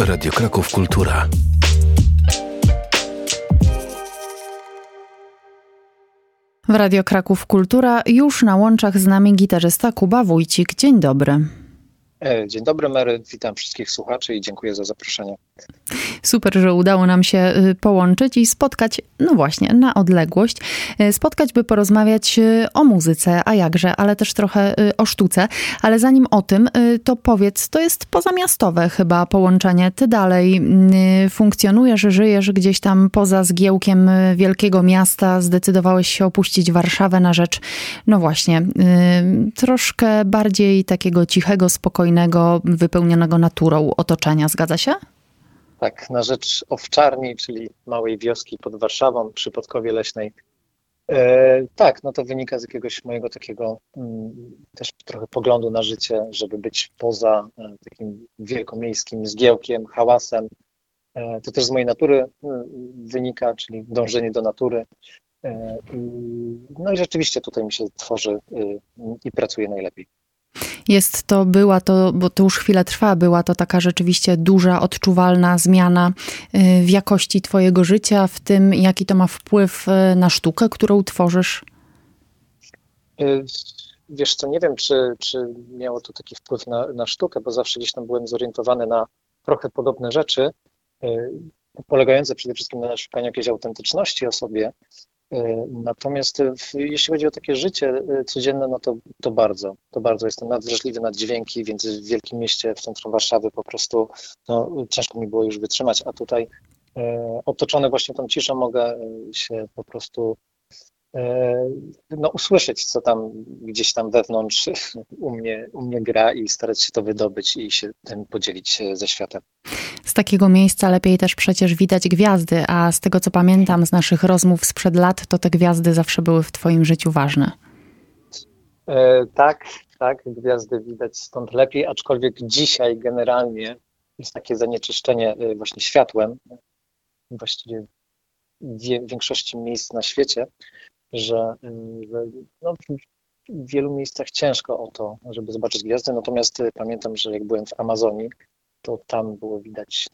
Radio Kraków Kultura. W Radio Kraków Kultura już na łączach z nami gitarzysta Kuba Wójcik. Dzień dobry. Dzień dobry, Mary. Witam wszystkich słuchaczy i dziękuję za zaproszenie. Super, że udało nam się połączyć i spotkać, no właśnie, na odległość. Spotkać, by porozmawiać o muzyce, a jakże, ale też trochę o sztuce. Ale zanim o tym, to powiedz, to jest pozamiastowe chyba połączenie. Ty dalej funkcjonujesz, żyjesz gdzieś tam poza zgiełkiem wielkiego miasta. Zdecydowałeś się opuścić Warszawę na rzecz, no właśnie, troszkę bardziej takiego cichego, spokojnego, wypełnionego naturą otoczenia. Zgadza się? Tak, na rzecz Owczarni, czyli małej wioski pod Warszawą przy Podkowie Leśnej. Tak, no to wynika z jakiegoś mojego takiego też trochę poglądu na życie, żeby być poza takim wielkomiejskim zgiełkiem, hałasem. To też z mojej natury wynika, czyli dążenie do natury. No i rzeczywiście tutaj mi się tworzy i pracuje najlepiej. Była to, bo to już chwilę trwa, była to taka rzeczywiście duża, odczuwalna zmiana w jakości twojego życia, w tym, jaki to ma wpływ na sztukę, którą tworzysz? Wiesz co, nie wiem, czy miało to taki wpływ na sztukę, bo zawsze gdzieś tam byłem zorientowany na trochę podobne rzeczy, polegające przede wszystkim na szukaniu jakiejś autentyczności o sobie. Natomiast jeśli chodzi o takie życie codzienne, no to bardzo jestem nadwrażliwy na dźwięki, więc w wielkim mieście w centrum Warszawy po prostu ciężko mi było już wytrzymać, a tutaj otoczony właśnie tą ciszą mogę się po prostu usłyszeć, co tam gdzieś tam wewnątrz u mnie gra i starać się to wydobyć i się tym podzielić ze światem. Z takiego miejsca lepiej też przecież widać gwiazdy, a z tego co pamiętam z naszych rozmów sprzed lat, to te gwiazdy zawsze były w twoim życiu ważne. Tak, gwiazdy widać stąd lepiej, aczkolwiek dzisiaj generalnie jest takie zanieczyszczenie właśnie światłem, właściwie w większości miejsc na świecie, że w wielu miejscach ciężko o to, żeby zobaczyć gwiazdy, natomiast pamiętam, że jak byłem w Amazonii, to tam było widać,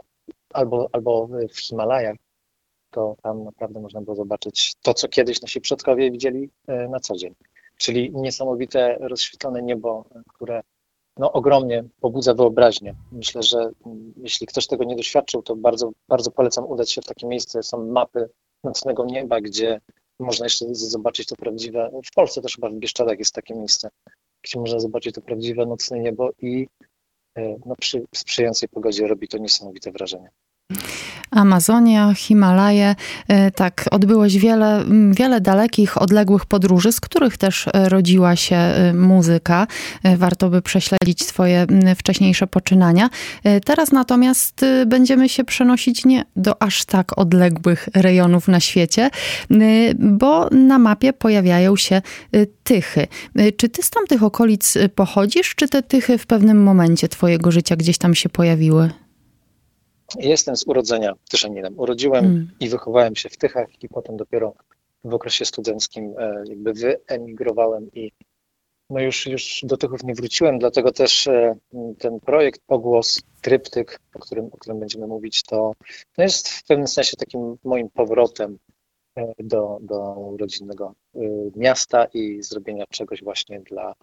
albo w Himalajach, to tam naprawdę można było zobaczyć to, co kiedyś nasi przodkowie widzieli na co dzień. Czyli niesamowite rozświetlone niebo, które ogromnie pobudza wyobraźnię. Myślę, że jeśli ktoś tego nie doświadczył, to bardzo, bardzo polecam udać się w takie miejsce. Są mapy nocnego nieba, gdzie można jeszcze zobaczyć to prawdziwe. W Polsce też chyba w Bieszczadach jest takie miejsce, gdzie można zobaczyć to prawdziwe nocne niebo i przy sprzyjającej pogodzie robi to niesamowite wrażenie. Amazonia, Himalaje, tak, odbyłeś wiele dalekich, odległych podróży, z których też rodziła się muzyka. Warto by prześledzić twoje wcześniejsze poczynania. Teraz natomiast będziemy się przenosić nie do aż tak odległych rejonów na świecie, bo na mapie pojawiają się Tychy. Czy ty z tamtych okolic pochodzisz, czy te Tychy w pewnym momencie twojego życia gdzieś tam się pojawiły? Jestem z urodzenia Tyszaninem. Urodziłem i wychowałem się w Tychach i potem dopiero w okresie studenckim jakby wyemigrowałem i już do Tychów nie wróciłem, dlatego też ten projekt Pogłos, tryptyk, o którym będziemy mówić, to jest w pewnym sensie takim moim powrotem do rodzinnego miasta i zrobienia czegoś właśnie dla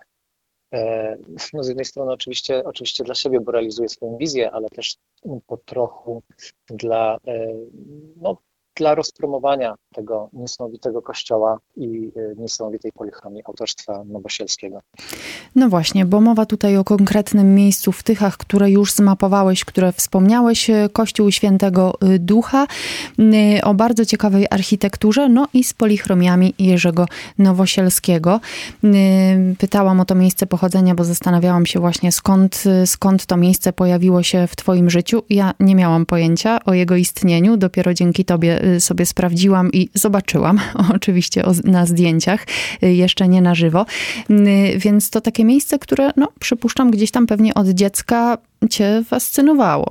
z jednej strony oczywiście dla siebie, bo realizuję swoją wizję, ale też po trochu dla rozpromowania tego niesamowitego kościoła i niesamowitej polichromii autorstwa Nowosielskiego. No właśnie, bo mowa tutaj o konkretnym miejscu w Tychach, które już zmapowałeś, które wspomniałeś, Kościół Świętego Ducha, o bardzo ciekawej architekturze, i z polichromiami Jerzego Nowosielskiego. Pytałam o to miejsce pochodzenia, bo zastanawiałam się właśnie skąd to miejsce pojawiło się w twoim życiu. Ja nie miałam pojęcia o jego istnieniu, dopiero dzięki tobie sobie sprawdziłam i zobaczyłam, oczywiście na zdjęciach, jeszcze nie na żywo. Więc to takie miejsce, które, przypuszczam, gdzieś tam pewnie od dziecka cię fascynowało.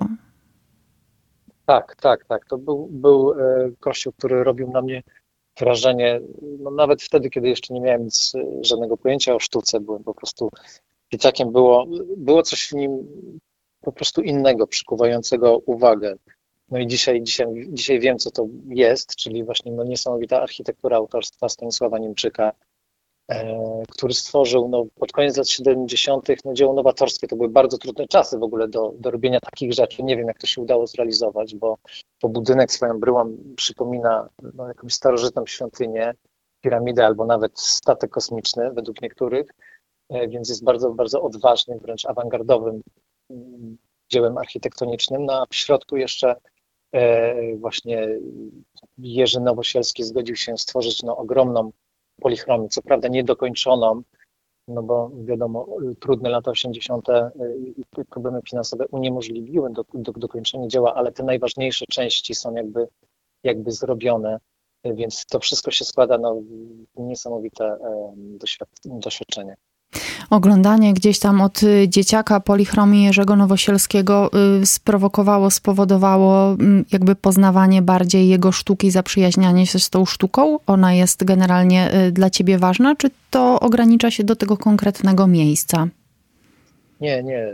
Tak. To był kościół, który robił na mnie wrażenie, nawet wtedy, kiedy jeszcze nie miałem żadnego pojęcia o sztuce, byłem po prostu dzieciakiem, było coś w nim po prostu innego, przykuwającego uwagę. No i dzisiaj wiem, co to jest, czyli właśnie no, niesamowita architektura autorstwa Stanisława Niemczyka, który stworzył no, pod koniec lat 70. No, dzieło nowatorskie. To były bardzo trudne czasy w ogóle do robienia takich rzeczy. Nie wiem, jak to się udało zrealizować, bo budynek swoją bryłą przypomina no, jakąś starożytną świątynię, piramidę albo nawet statek kosmiczny według niektórych, więc jest bardzo, bardzo odważnym, wręcz awangardowym dziełem architektonicznym. No a w środku jeszcze właśnie Jerzy Nowosielski zgodził się stworzyć no, ogromną polichromię, co prawda niedokończoną, no bo wiadomo, trudne lata 80. i problemy finansowe uniemożliwiły dokończenie dzieła, ale te najważniejsze części są jakby zrobione, więc to wszystko się składa na niesamowite doświadczenie. Oglądanie gdzieś tam od dzieciaka polichromii Jerzego Nowosielskiego spowodowało jakby poznawanie bardziej jego sztuki, zaprzyjaźnianie się z tą sztuką? Ona jest generalnie dla ciebie ważna, czy to ogranicza się do tego konkretnego miejsca? Nie.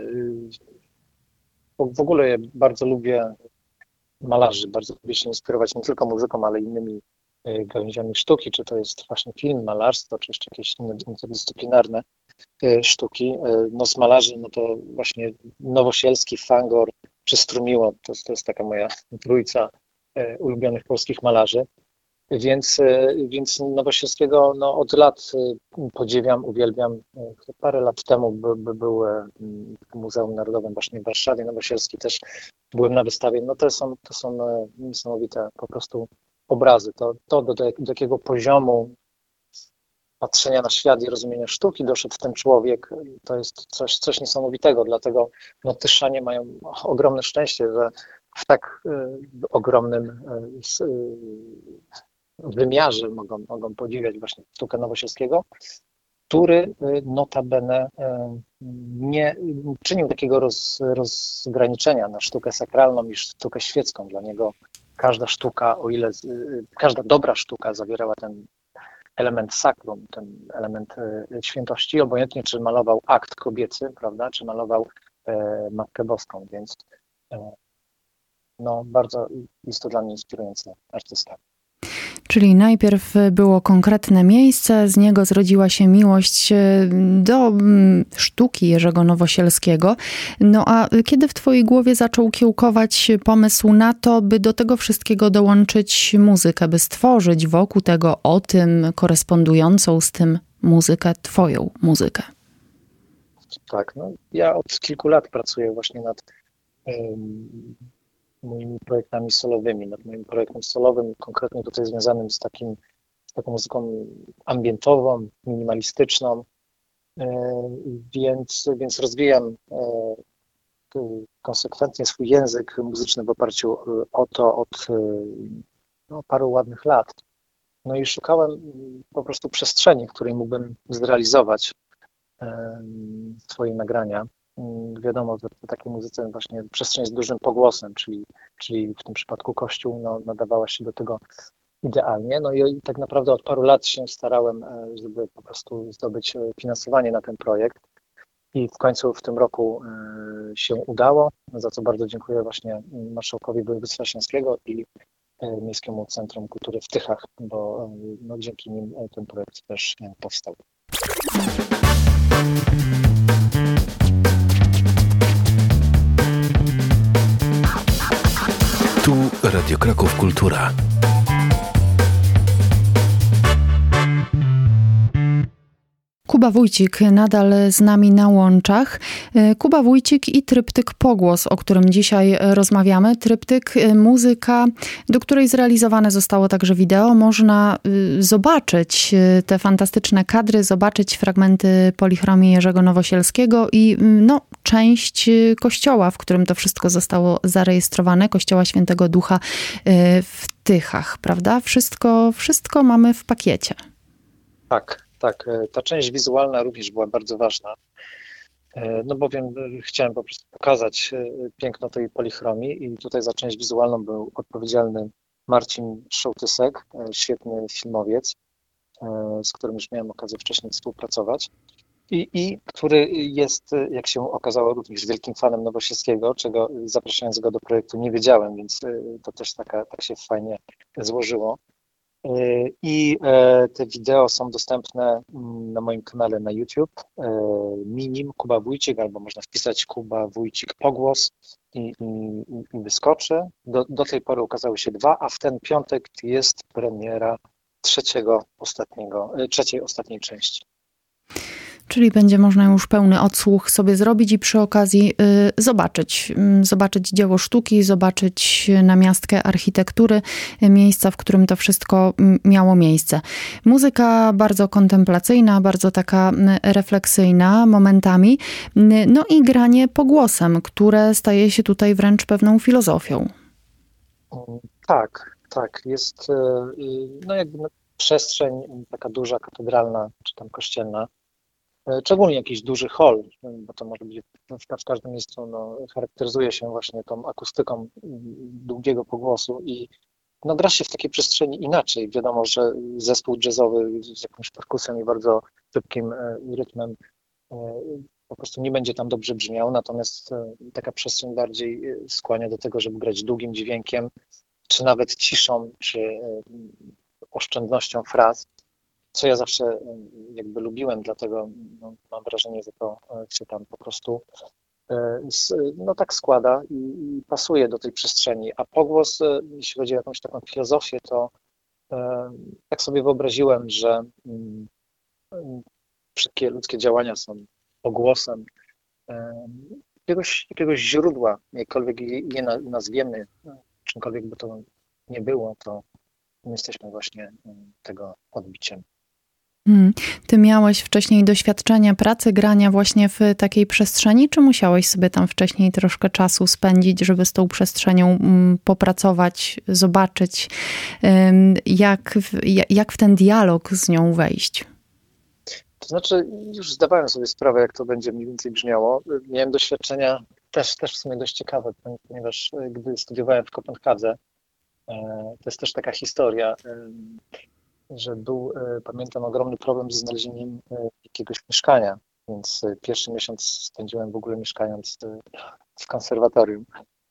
W ogóle ja bardzo lubię malarzy, bardzo lubię się inspirować nie tylko muzyką, ale innymi gałęziami sztuki, czy to jest właśnie film, malarstwo, czy jeszcze jakieś inne interdyscyplinarne sztuki. No z malarzy, no to właśnie Nowosielski, Fangor czy Strumiło, to jest taka moja trójca ulubionych polskich malarzy. Więc Nowosielskiego no, od lat podziwiam, uwielbiam. Parę lat temu był w Muzeum Narodowym właśnie w Warszawie. Nowosielski też byłem na wystawie. No to są niesamowite po prostu obrazy. To do jakiego poziomu patrzenia na świat i rozumienia sztuki doszedł ten człowiek, to jest coś niesamowitego. Dlatego no, Tyszanie mają ogromne szczęście, że w tak ogromnym wymiarze mogą podziwiać właśnie sztukę Nowosielskiego, który notabene nie czynił takiego rozgraniczenia na sztukę sakralną i sztukę świecką. Dla niego każda sztuka, o ile każda dobra sztuka zawierała ten element sakrum, ten element świętości, obojętnie czy malował akt kobiecy, prawda, czy malował Matkę Boską, więc no, bardzo jest to dla mnie inspirujący artysta. Czyli najpierw było konkretne miejsce, z niego zrodziła się miłość do sztuki Jerzego Nowosielskiego. No a kiedy w twojej głowie zaczął kiełkować pomysł na to, by do tego wszystkiego dołączyć muzykę, by stworzyć wokół tego, o tym, korespondującą z tym muzykę, twoją muzykę? Tak, no ja od kilku lat pracuję właśnie nad moimi projektami solowymi, nad moim projektem solowym, konkretnie tutaj związanym z taką muzyką ambientową, minimalistyczną, więc rozwijam konsekwentnie swój język muzyczny w oparciu o to od paru ładnych lat. No i szukałem po prostu przestrzeni, w której mógłbym zrealizować swoje nagrania. Wiadomo, że w takiej muzyce właśnie przestrzeń z dużym pogłosem, czyli w tym przypadku Kościół nadawała się do tego idealnie. No i tak naprawdę od paru lat się starałem, żeby po prostu zdobyć finansowanie na ten projekt i w końcu w tym roku się udało, za co bardzo dziękuję właśnie marszałkowi województwa śląskiego i Miejskiemu Centrum Kultury w Tychach, bo no, dzięki nim ten projekt też powstał. Tu Radio Kraków Kultura. Kuba Wójcik nadal z nami na łączach. Kuba Wójcik i tryptyk Pogłos, o którym dzisiaj rozmawiamy. Tryptyk, muzyka, do której zrealizowane zostało także wideo. Można zobaczyć te fantastyczne kadry, zobaczyć fragmenty polichromii Jerzego Nowosielskiego i no, część kościoła, w którym to wszystko zostało zarejestrowane, kościoła Świętego Ducha w Tychach, prawda? Wszystko mamy w pakiecie. Tak. Ta część wizualna również była bardzo ważna, no bowiem chciałem po prostu pokazać piękno tej polichromii i tutaj za część wizualną był odpowiedzialny Marcin Szołtysek, świetny filmowiec, z którym już miałem okazję wcześniej współpracować. i który jest, jak się okazało, również wielkim fanem Nowosielskiego, czego zapraszając go do projektu nie wiedziałem, więc to też tak się fajnie złożyło. I te wideo są dostępne na moim kanale na YouTube, Minim Kuba Wójcik, albo można wpisać Kuba Wójcik Pogłos i wyskoczy. Do tej pory ukazały się 2, a w ten piątek jest premiera trzeciej ostatniej części. Czyli będzie można już pełny odsłuch sobie zrobić i przy okazji zobaczyć dzieło sztuki, zobaczyć namiastkę architektury, miejsca, w którym to wszystko miało miejsce. Muzyka bardzo kontemplacyjna, bardzo taka refleksyjna momentami, no i granie pogłosem, które staje się tutaj wręcz pewną filozofią. Tak, jest jakby przestrzeń taka duża, katedralna, czy tam kościelna, szczególnie jakiś duży hol, bo to może być w każdym miejscu, charakteryzuje się właśnie tą akustyką długiego pogłosu i gra się w takiej przestrzeni inaczej. Wiadomo, że zespół jazzowy z jakimś perkusją i bardzo szybkim rytmem po prostu nie będzie tam dobrze brzmiał, natomiast taka przestrzeń bardziej skłania do tego, żeby grać długim dźwiękiem, czy nawet ciszą, czy oszczędnością fraz, co ja zawsze jakby lubiłem, dlatego mam wrażenie, że to się tam po prostu tak składa i pasuje do tej przestrzeni. A pogłos, jeśli chodzi o jakąś taką filozofię, to tak sobie wyobraziłem, że wszystkie ludzkie działania są pogłosem jakiegoś źródła, jakkolwiek je nazwiemy, czymkolwiek by to nie było, to my jesteśmy właśnie tego odbiciem. Ty miałeś wcześniej doświadczenia pracy, grania właśnie w takiej przestrzeni, czy musiałeś sobie tam wcześniej troszkę czasu spędzić, żeby z tą przestrzenią popracować, zobaczyć, jak w ten dialog z nią wejść? To znaczy, już zdawałem sobie sprawę, jak to będzie mniej więcej brzmiało. Miałem doświadczenia też w sumie dość ciekawe, ponieważ gdy studiowałem w Kopenhadze, to jest też taka historia, że był, pamiętam, ogromny problem ze znalezieniem jakiegoś mieszkania, więc pierwszy miesiąc spędziłem w ogóle mieszkając w konserwatorium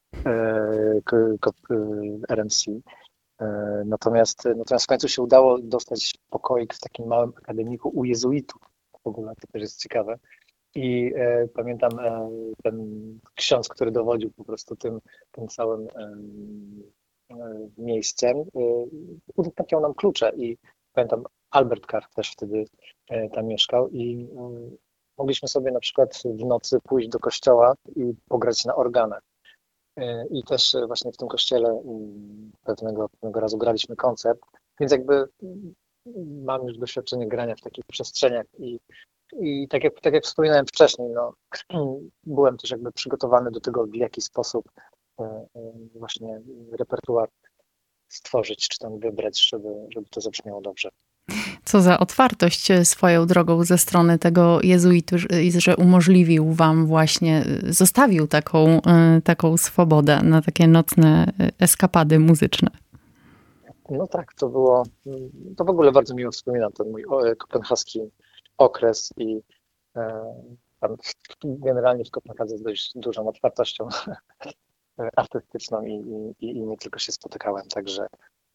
RMC. Natomiast w końcu się udało dostać pokoik w takim małym akademiku u jezuitów. W ogóle to też jest ciekawe. I pamiętam ten ksiądz, który dowodził po prostu tym całym miejscem, udostępniał nam klucze i pamiętam, Albert Karr też wtedy tam mieszkał i mogliśmy sobie na przykład w nocy pójść do kościoła i pograć na organach. I też właśnie w tym kościele pewnego razu graliśmy koncert, więc jakby mam już doświadczenie grania w takich przestrzeniach i tak jak wspominałem wcześniej, byłem też jakby przygotowany do tego, w jaki sposób właśnie repertuar stworzyć, czy tam wybrać, żeby to zabrzmiało dobrze. Co za otwartość swoją drogą ze strony tego jezuitu, że umożliwił wam właśnie, zostawił taką swobodę na takie nocne eskapady muzyczne. No tak, to w ogóle bardzo miło wspominam ten mój kopenhaski okres i tam generalnie w Kopenhadze z dość dużą otwartością artystyczną i nie tylko się spotykałem, także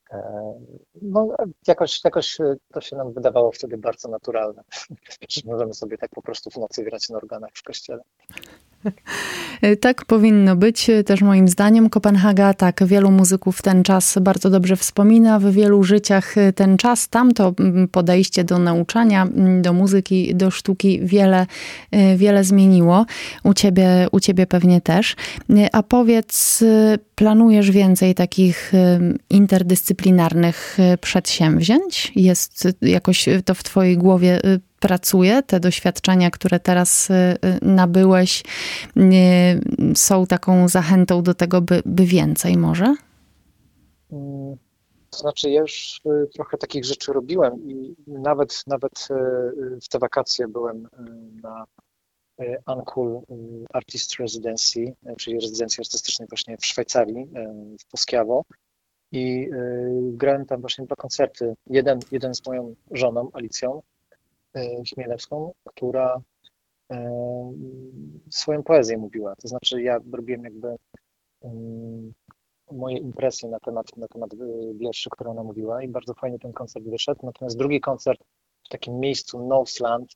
jakoś to się nam wydawało wtedy bardzo naturalne, że możemy sobie tak po prostu w nocy grać na organach w kościele. Tak powinno być też moim zdaniem. Kopenhaga, tak, wielu muzyków ten czas bardzo dobrze wspomina. W wielu życiach ten czas, tamto podejście do nauczania, do muzyki, do sztuki wiele zmieniło. U ciebie pewnie też. A powiedz, planujesz więcej takich interdyscyplinarnych przedsięwzięć? Jest jakoś to w twojej głowie pracuje? Te doświadczenia, które teraz nabyłeś, są taką zachętą do tego, by więcej może? To znaczy, ja już trochę takich rzeczy robiłem i nawet w te wakacje byłem na Uncool Artist Residency, czyli rezydencji artystycznej właśnie w Szwajcarii, w Poschiavo. I grałem tam właśnie 2 koncerty. Jeden z moją żoną, Alicją, Chmielewską, która swoją poezję mówiła. To znaczy ja robiłem jakby moje impresje na temat wierszy, które ona mówiła i bardzo fajnie ten koncert wyszedł. Natomiast drugi koncert w takim miejscu Noseland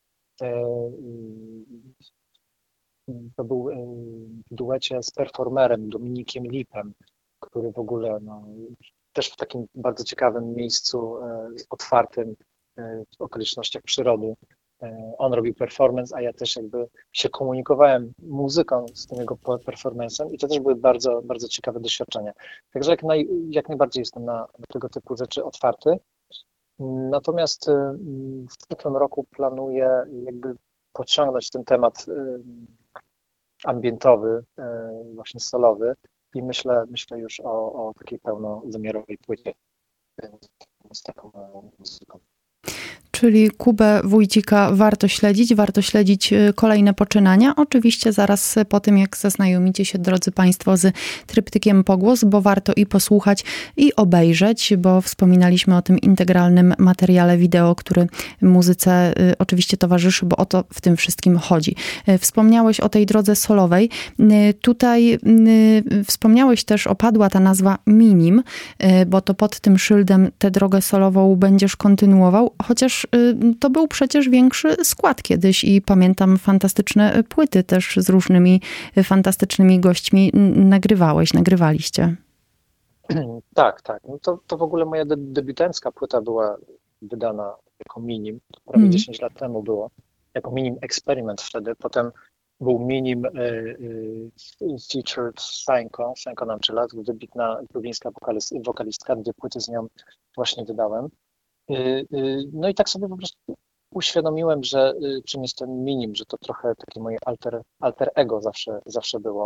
to był w duecie z performerem Dominikiem Lipem, który w ogóle też w takim bardzo ciekawym miejscu, otwartym w okolicznościach przyrody. On robił performance, a ja też jakby się komunikowałem muzyką z tym jego performance'em i to też były bardzo, bardzo ciekawe doświadczenia. Także jak najbardziej jestem na tego typu rzeczy otwarty. Natomiast w przyszłym roku planuję jakby podciągnąć ten temat ambientowy, właśnie solowy i myślę już o takiej pełnowymiarowej płycie z taką muzyką. Czyli Kubę Wójcika warto śledzić kolejne poczynania. Oczywiście zaraz po tym, jak zaznajomicie się, drodzy Państwo, z tryptykiem Pogłos, bo warto i posłuchać, i obejrzeć, bo wspominaliśmy o tym integralnym materiale wideo, który muzyce oczywiście towarzyszy, bo o to w tym wszystkim chodzi. Wspomniałeś o tej drodze solowej. Tutaj wspomniałeś też, opadła ta nazwa Minim, bo to pod tym szyldem tę drogę solową będziesz kontynuował, chociaż to był przecież większy skład kiedyś i pamiętam fantastyczne płyty też z różnymi fantastycznymi gośćmi nagrywaliście. Tak. No to w ogóle moja debiutancka płyta była wydana jako Minim, to prawie 10 lat temu było, jako Minim eksperyment wtedy. Potem był Minim featured Sainko Namczyla, wybitna lubińska wokalistka, 2 płyty z nią właśnie wydałem. No i tak sobie po prostu uświadomiłem, że czym jest ten Minim, że to trochę takie moje alter ego zawsze było.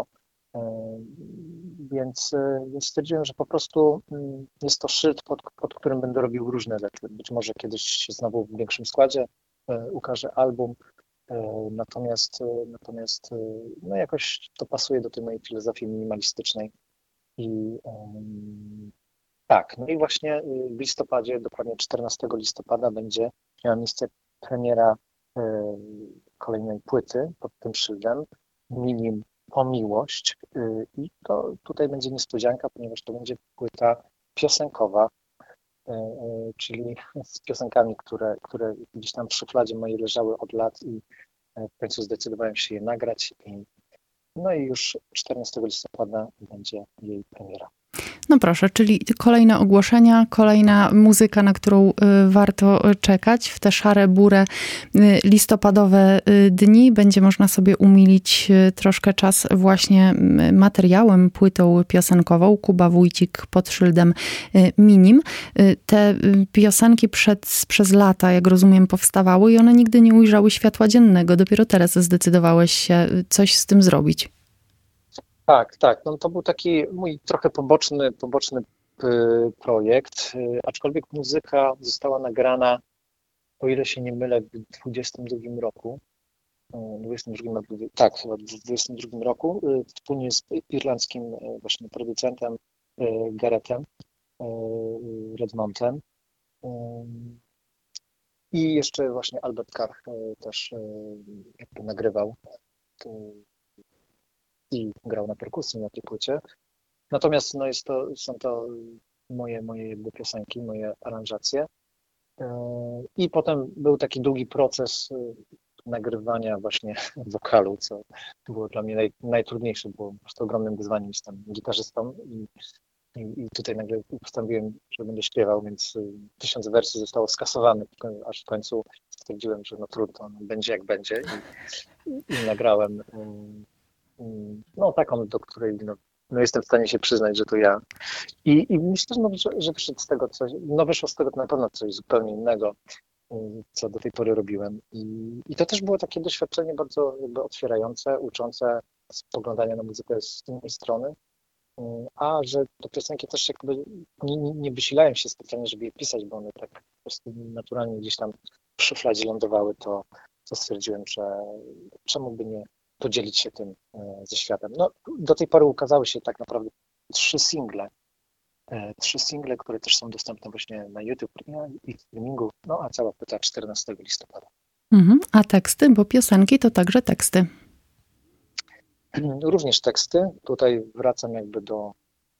Więc stwierdziłem, że po prostu jest to szyld, pod którym będę robił różne rzeczy. Być może kiedyś znowu w większym składzie ukażę album, natomiast no jakoś to pasuje do tej mojej filozofii minimalistycznej. Tak, no i właśnie w listopadzie, dokładnie 14 listopada będzie miała miejsce premiera kolejnej płyty pod tym szyldem, Minim po miłość, i to tutaj będzie niespodzianka, ponieważ to będzie płyta piosenkowa, czyli z piosenkami, które gdzieś tam w szufladzie mojej leżały od lat i w końcu zdecydowałem się je nagrać no i już 14 listopada będzie jej premiera. No proszę, czyli kolejne ogłoszenia, kolejna muzyka, na którą warto czekać. W te szare, burę, listopadowe dni będzie można sobie umilić troszkę czas właśnie materiałem, płytą piosenkową. Kuba Wójcik pod szyldem Minim. Te piosenki przez lata, jak rozumiem, powstawały i one nigdy nie ujrzały światła dziennego. Dopiero teraz zdecydowałeś się coś z tym zrobić. Tak. No to był taki mój trochę poboczny projekt, aczkolwiek muzyka została nagrana, o ile się nie mylę, w 22 roku. Chyba w 22 roku, wspólnie z irlandzkim właśnie producentem Garethem Redmontem. I jeszcze właśnie Albert Karch też jakby nagrywał i grał na perkusji na tej płycie. Natomiast no są to moje jakby piosenki, moje aranżacje. I potem był taki długi proces nagrywania właśnie wokalu, co było dla mnie najtrudniejsze, było po prostu ogromnym wyzwaniem. Jestem gitarzystą i tutaj nagle postanowiłem, że będę śpiewał, więc 1000 wersji zostało skasowanych, aż w końcu stwierdziłem, że no trudno, będzie jak będzie i nagrałem taką, do której no jestem w stanie się przyznać, że to ja. I myślę, że wyszedł z tego coś, wyszło z tego na pewno coś zupełnie innego, co do tej pory robiłem. I to też było takie doświadczenie bardzo jakby otwierające, uczące spoglądania na muzykę z innej strony, a że te piosenki też jakby nie wysilałem się specjalnie, żeby je pisać, bo one tak po prostu naturalnie gdzieś tam w szufladzie lądowały, to stwierdziłem, że czemu by nie podzielić się tym ze światem. No, do tej pory ukazały się tak naprawdę 3 single, które też są dostępne właśnie na YouTube i streamingu, no a cała płyta 14 listopada. A teksty, bo piosenki to także teksty. Również teksty. Tutaj wracam jakby do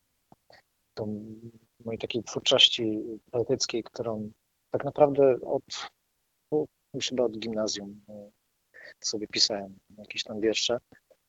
mojej takiej twórczości poetyckiej, którą tak naprawdę już chyba od gimnazjum sobie pisałem jakieś tam wiersze.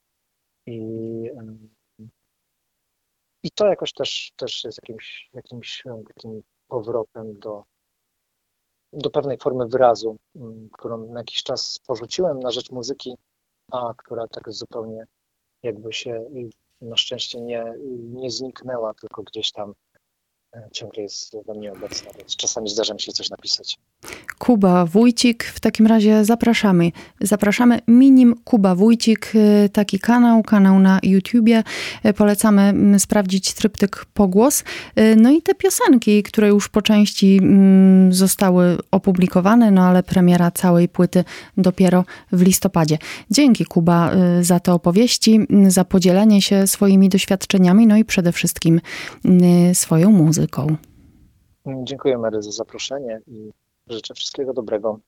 I to jakoś też jest jakimś takim powrotem do pewnej formy wyrazu, którą na jakiś czas porzuciłem na rzecz muzyki, a która tak zupełnie jakby się na szczęście nie zniknęła, tylko gdzieś tam ciągle jest we mnie obecna, więc czasami zdarza mi się coś napisać. Kuba Wójcik, w takim razie zapraszamy. Zapraszamy Minim Kuba Wójcik, taki kanał na YouTubie. Polecamy sprawdzić tryptyk Pogłos. No i te piosenki, które już po części zostały opublikowane, no ale premiera całej płyty dopiero w listopadzie. Dzięki Kuba za te opowieści, za podzielenie się swoimi doświadczeniami, no i przede wszystkim swoją muzyką. Dziękuję Mary za zaproszenie i życzę wszystkiego dobrego.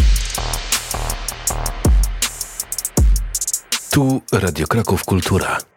Tu Radio Kraków Kultura.